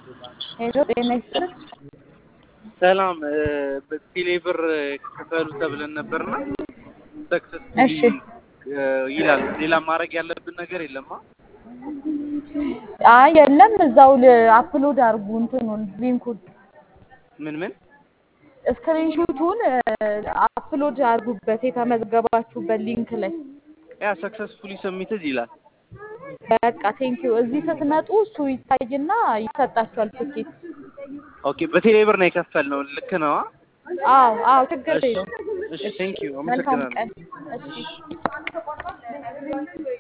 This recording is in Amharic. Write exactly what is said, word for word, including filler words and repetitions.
ሄሎ ጤና ይስጥልኝ። ሰላም በቴሌብር ክፈሉ ተብለን ነበርና ሰክሰስፉሊ እሺ ይላል። ሌላ ማድረግ ያለብን ነገር የለማ? አይ የለም፣ እዛው አፕሎድ አድርጉ እንትኑን ሊንኩን ምን ምን ስክሪንሾቱን አፕሎድ አድርጉበት የተመዘገባችሁበት ሊንክ ላይ። ያ ሰክሰስፉሊ ሰብሚትድ ይላል። በቃ ቴንኪው። እዚህ ስትመጡ እሱ ይታይና ይሰጣችኋል ትኬት። ኦኬ በቴሌብር ነው የከፈልነው። ልክ ነው? አዎ አዎ፣ ችግር እሺ የለም። እሺ ቴንኪው መልካም አመሰግናለሁ። ቀን። እሺ